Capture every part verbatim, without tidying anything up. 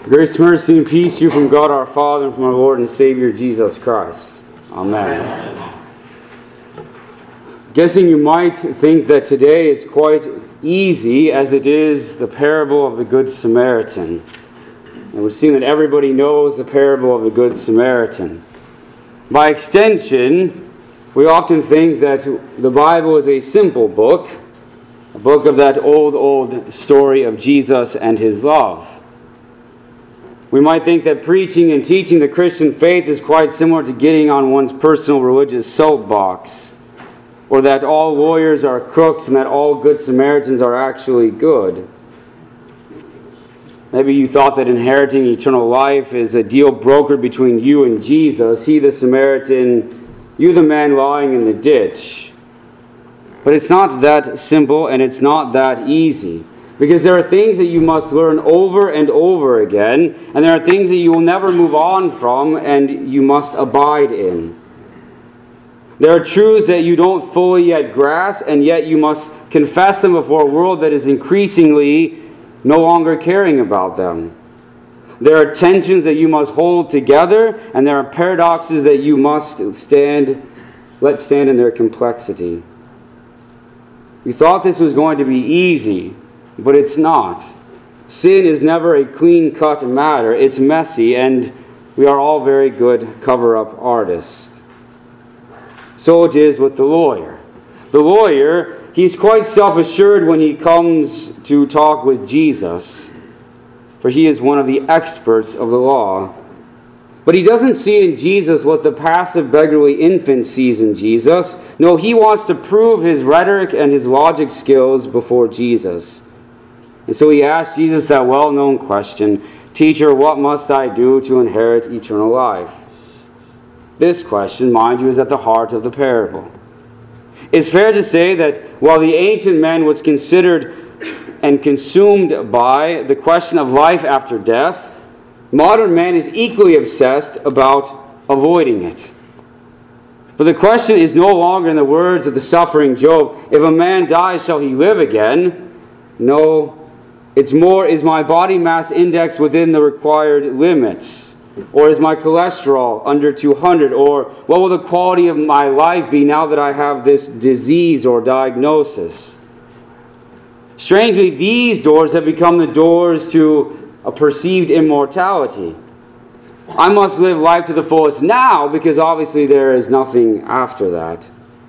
Grace, mercy, and peace to you from God our Father and from our Lord and Savior Jesus Christ. Amen. Amen. Guessing you might think that today is quite easy as it is the parable of the Good Samaritan. And we've seen that everybody knows the parable of the Good Samaritan. By extension, we often think that the Bible is a simple book, a book of that old, old story of Jesus and his love. We might think that preaching and teaching the Christian faith is quite similar to getting on one's personal religious soapbox, or that all lawyers are crooks and that all good Samaritans are actually good. Maybe you thought that inheriting eternal life is a deal brokered between you and Jesus, he the Samaritan, you the man lying in the ditch. But it's not that simple and it's not that easy. Because there are things that you must learn over and over again, and there are things that you will never move on from and you must abide in. There are truths that you don't fully yet grasp, and yet you must confess them before a world that is increasingly no longer caring about them. There are tensions that you must hold together, and there are paradoxes that you must stand, let stand in their complexity. You thought this was going to be easy, but it's not. Sin is never a clean-cut matter. It's messy, and we are all very good cover-up artists. So it is with the lawyer. The lawyer, he's quite self-assured when he comes to talk with Jesus, for he is one of the experts of the law. But he doesn't see in Jesus what the passive beggarly infant sees in Jesus. No, he wants to prove his rhetoric and his logic skills before Jesus. And so he asked Jesus that well-known question, "Teacher, what must I do to inherit eternal life?" This question, mind you, is at the heart of the parable. It's fair to say that while the ancient man was considered and consumed by the question of life after death, modern man is equally obsessed about avoiding it. But the question is no longer in the words of the suffering Job, "If a man dies, shall he live again?" No, it's more, is my body mass index within the required limits? Or is my cholesterol under two hundred? Or what will the quality of my life be now that I have this disease or diagnosis? Strangely, these doors have become the doors to a perceived immortality. I must live life to the fullest now because obviously there is nothing after that.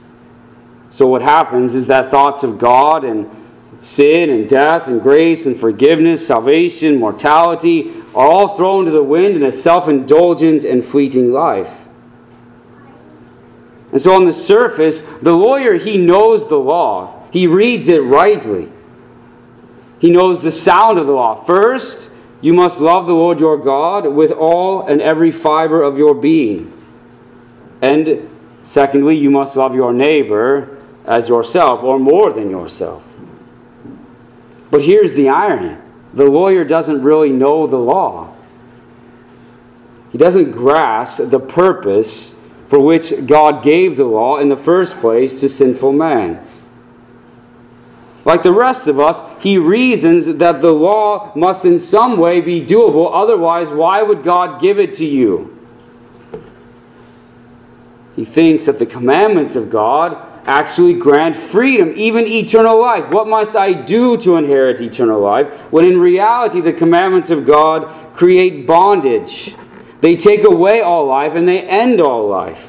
So what happens is that thoughts of God and sin and death and grace and forgiveness, salvation, mortality are all thrown to the wind in a self-indulgent and fleeting life. And so on the surface, the lawyer, he knows the law. He reads it rightly. He knows the sound of the law. First, you must love the Lord your God with all and every fiber of your being. And secondly, you must love your neighbor as yourself or more than yourself. But here's the irony. The lawyer doesn't really know the law. He doesn't grasp the purpose for which God gave the law in the first place to sinful man. Like the rest of us, he reasons that the law must in some way be doable. Otherwise, why would God give it to you? He thinks that the commandments of God actually grant freedom, even eternal life. What must I do to inherit eternal life? When in reality, the commandments of God create bondage. They take away all life and they end all life.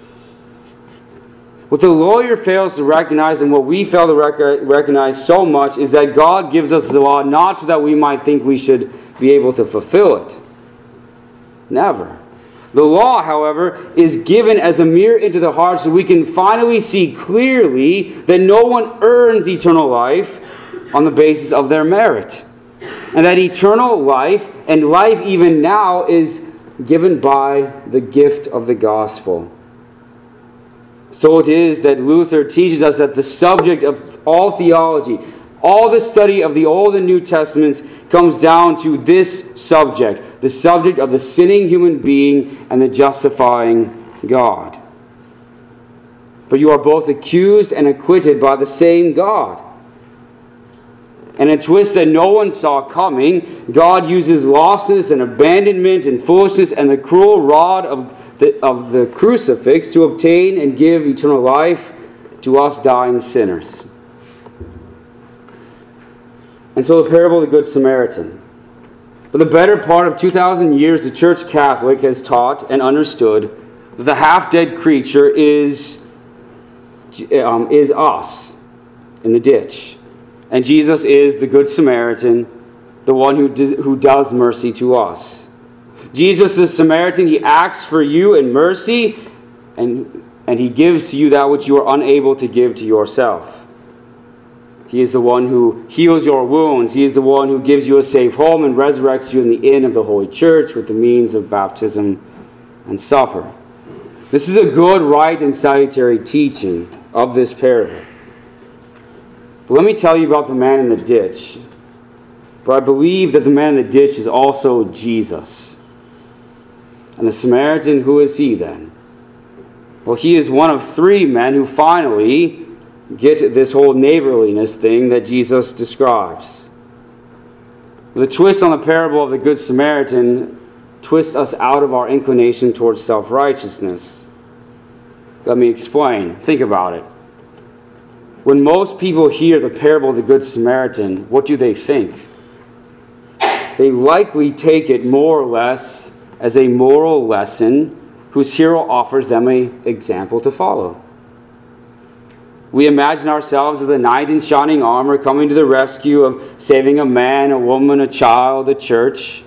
What the lawyer fails to recognize, and what we fail to rec- recognize so much, is that God gives us the law not so that we might think we should be able to fulfill it. Never. The law, however, is given as a mirror into the heart so we can finally see clearly that no one earns eternal life on the basis of their merit. And that eternal life, and life even now, is given by the gift of the gospel. So it is that Luther teaches us that the subject of all theology, all the study of the Old and New Testaments, comes down to this subject, the subject of the sinning human being and the justifying God. But you are both accused and acquitted by the same God. And a twist that no one saw coming, God uses lostness and abandonment and foolishness and the cruel rod of the, of the crucifix to obtain and give eternal life to us dying sinners. And so the parable of the Good Samaritan. For the better part of two thousand years, the Church Catholic has taught and understood that the half-dead creature is, um, is us in the ditch. And Jesus is the Good Samaritan, the one who does, who does mercy to us. Jesus is the Samaritan. He acts for you in mercy, and, and he gives to you that which you are unable to give to yourself. He is the one who heals your wounds. He is the one who gives you a safe home and resurrects you in the inn of the Holy Church with the means of baptism and supper. This is a good, right, and salutary teaching of this parable. But let me tell you about the man in the ditch. For I believe that the man in the ditch is also Jesus. And the Samaritan, who is he then? Well, he is one of three men who finally get this whole neighborliness thing that Jesus describes. The twist on the parable of the Good Samaritan twists us out of our inclination towards self-righteousness. Let me explain. Think about it. When most people hear the parable of the Good Samaritan, what do they think? They likely take it more or less as a moral lesson whose hero offers them an example to follow. We imagine ourselves as a knight in shining armor coming to the rescue of saving a man, a woman, a child, a church.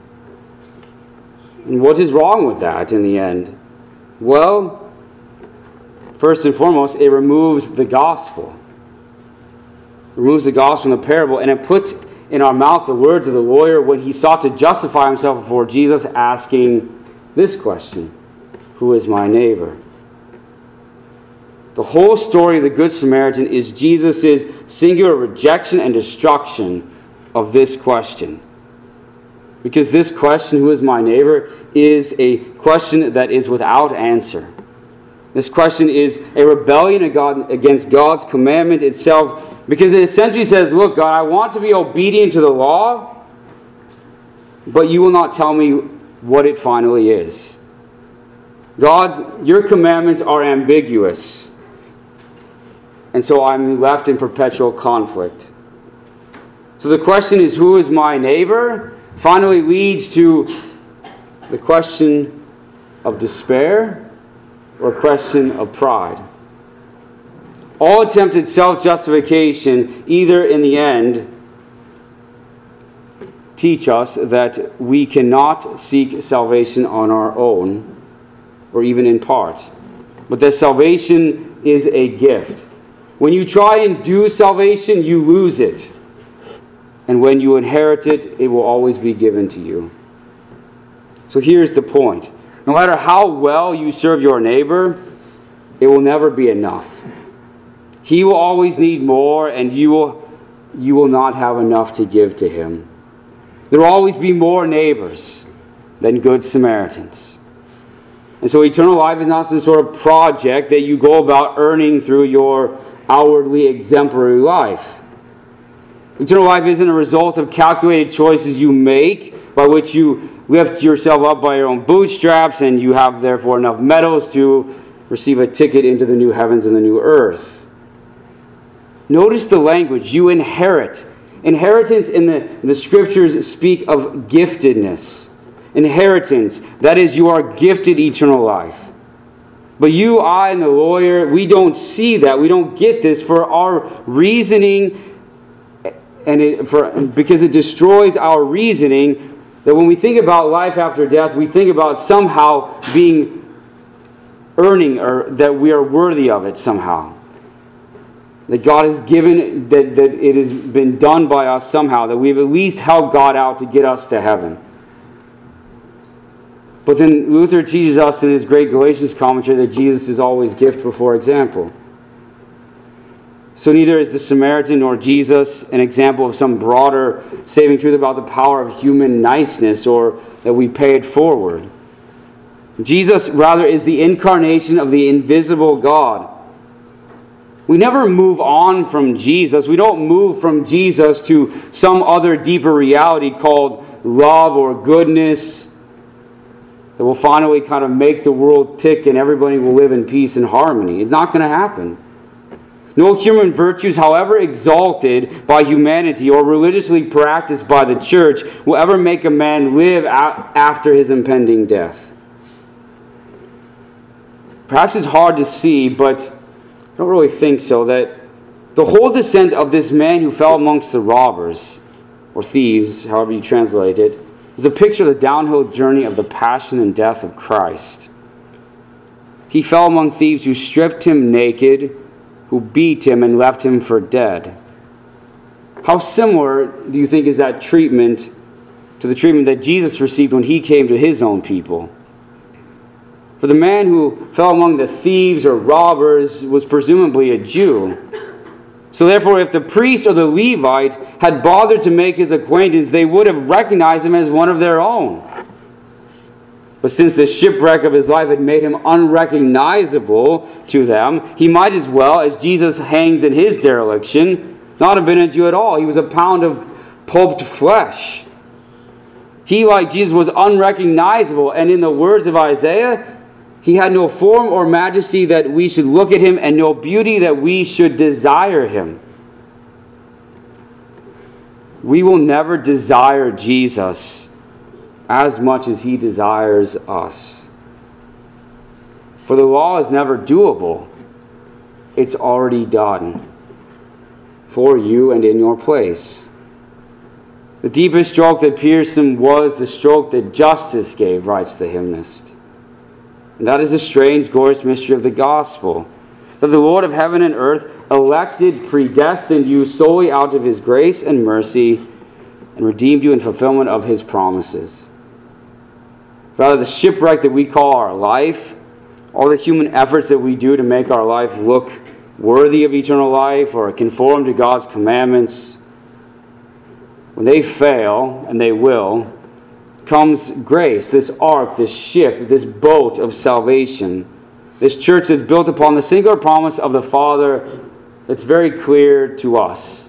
And what is wrong with that in the end? Well, first and foremost, it removes the gospel. It removes the gospel in the parable, and it puts in our mouth the words of the lawyer when he sought to justify himself before Jesus, asking this question: who is my neighbor? The whole story of the Good Samaritan is Jesus' singular rejection and destruction of this question. Because this question, who is my neighbor, is a question that is without answer. This question is a rebellion against God's commandment itself, because it essentially says, look, God, I want to be obedient to the law, but you will not tell me what it finally is. God, your commandments are ambiguous, and so I'm left in perpetual conflict. So the question is, who is my neighbor? Finally leads to the question of despair or a question of pride. All attempted self-justification, either in the end, teach us that we cannot seek salvation on our own, or even in part, but that salvation is a gift. When you try and do salvation, you lose it. And when you inherit it, it will always be given to you. So here's the point. No matter how well you serve your neighbor, it will never be enough. He will always need more, and you will, you will not have enough to give to him. There will always be more neighbors than good Samaritans. And so eternal life is not some sort of project that you go about earning through your outwardly exemplary life. Eternal life isn't a result of calculated choices you make by which you lift yourself up by your own bootstraps and you have therefore enough medals to receive a ticket into the new heavens and the new earth. Notice the language. You inherit. Inheritance in the, the scriptures speak of giftedness. Inheritance. That is, you are gifted eternal life. But you, I, and the lawyer, we don't see that. We don't get this for our reasoning, and it, for because it destroys our reasoning, that when we think about life after death, we think about somehow being earning, or that we are worthy of it somehow. That God has given, that, that it has been done by us somehow, that we've at least helped God out to get us to heaven. But then Luther teaches us in his great Galatians commentary that Jesus is always gift before example. So neither is the Samaritan nor Jesus an example of some broader saving truth about the power of human niceness or that we pay it forward. Jesus rather is the incarnation of the invisible God. We never move on from Jesus. We don't move from Jesus to some other deeper reality called love or goodness that will finally kind of make the world tick and everybody will live in peace and harmony. It's not going to happen. No human virtues, however exalted by humanity or religiously practiced by the church, will ever make a man live after his impending death. Perhaps it's hard to see, but I don't really think so, that the whole descent of this man who fell amongst the robbers, or thieves, however you translate it, is a picture of the downhill journey of the passion and death of Christ. He fell among thieves who stripped him naked, who beat him and left him for dead. How similar do you think is that treatment to the treatment that Jesus received when he came to his own people? For the man who fell among the thieves or robbers was presumably a Jew. So therefore, if the priest or the Levite had bothered to make his acquaintance, they would have recognized him as one of their own. But since the shipwreck of his life had made him unrecognizable to them, he might as well, as Jesus hangs in his dereliction, not have been a Jew at all. He was a pound of pulped flesh. He, like Jesus, was unrecognizable, and in the words of Isaiah, he had no form or majesty that we should look at him, and no beauty that we should desire him. We will never desire Jesus as much as he desires us. For the law is never doable. It's already done for you and in your place. The deepest stroke that pierced him was the stroke that justice gave, writes the hymnist. And that is the strange, glorious mystery of the gospel, that the Lord of heaven and earth elected, predestined you solely out of his grace and mercy, and redeemed you in fulfillment of his promises. Rather, the shipwreck that we call our life, all the human efforts that we do to make our life look worthy of eternal life or conform to God's commandments, when they fail, and they will, comes grace, this ark, this ship, this boat of salvation, this church that's built upon the singular promise of the Father that's very clear to us.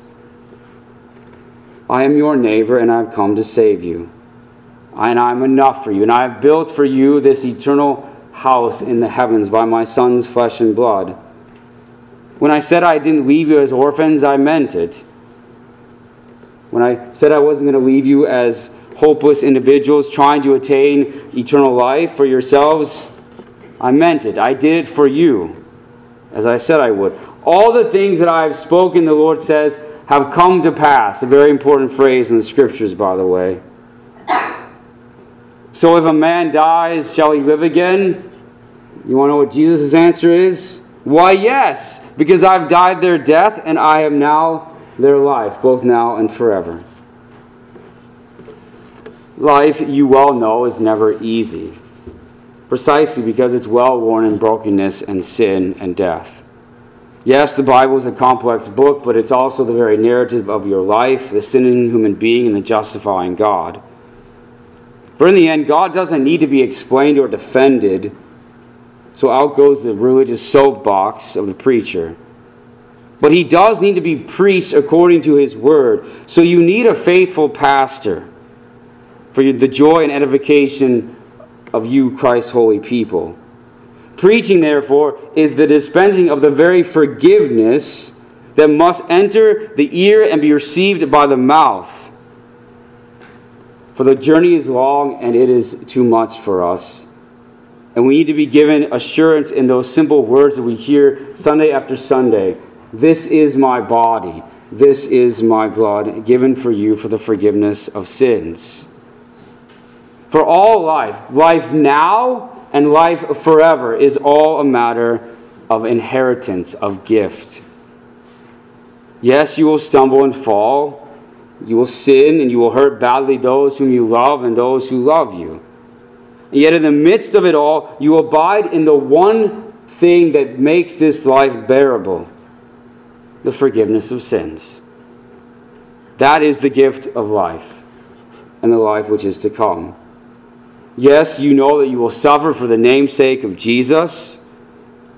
I am your neighbor, and I have come to save you. And I am enough for you, and I have built for you this eternal house in the heavens by my Son's flesh and blood. When I said I didn't leave you as orphans, I meant it. When I said I wasn't going to leave you as hopeless individuals trying to attain eternal life for yourselves, I meant it. I did it for you, as I said I would. All the things that I have spoken, the Lord says, have come to pass. A very important phrase in the Scriptures, by the way. So if a man dies, shall he live again? You want to know what Jesus' answer is? Why, yes, because I've died their death, and I am now their life, both now and forever. Life, you well know, is never easy, precisely because it's well worn in brokenness and sin and death. Yes, the Bible is a complex book, but it's also the very narrative of your life, the sinning human being and the justifying God. But in the end, God doesn't need to be explained or defended, so out goes the religious soapbox of the preacher. But he does need to be preached according to his word, so you need a faithful pastor for the joy and edification of you, Christ's holy people. Preaching, therefore, is the dispensing of the very forgiveness that must enter the ear and be received by the mouth. For the journey is long and it is too much for us. And we need to be given assurance in those simple words that we hear Sunday after Sunday. This is my body. This is my blood, given for you for the forgiveness of sins. For all life, life now and life forever, is all a matter of inheritance, of gift. Yes, you will stumble and fall. You will sin and you will hurt badly those whom you love and those who love you. And yet in the midst of it all, you abide in the one thing that makes this life bearable: the forgiveness of sins. That is the gift of life and the life which is to come. Yes, you know that you will suffer for the name's sake of Jesus.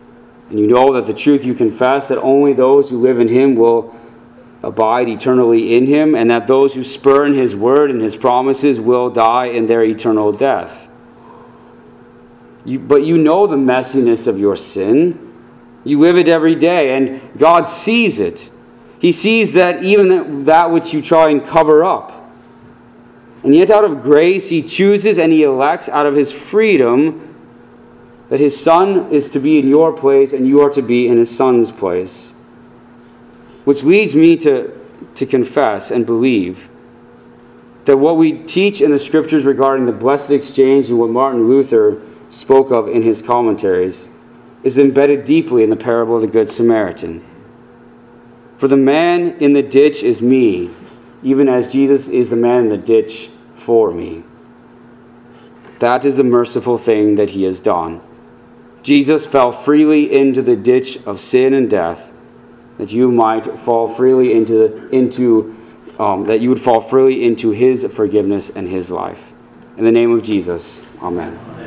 And you know that the truth you confess, that only those who live in him will abide eternally in him, and that those who spurn his word and his promises will die in their eternal death. You, but you know the messiness of your sin. You live it every day, and God sees it. He sees that even that, that which you try and cover up. And yet out of grace, he chooses and he elects out of his freedom that his son is to be in your place and you are to be in his son's place. Which leads me to, to confess and believe that what we teach in the scriptures regarding the blessed exchange and what Martin Luther spoke of in his commentaries is embedded deeply in the parable of the Good Samaritan. For the man in the ditch is me, even as Jesus is the man in the ditch for me. That is the merciful thing that he has done. Jesus fell freely into the ditch of sin and death, that you might fall freely into, into um, that you would fall freely into his forgiveness and his life. In the name of Jesus, amen.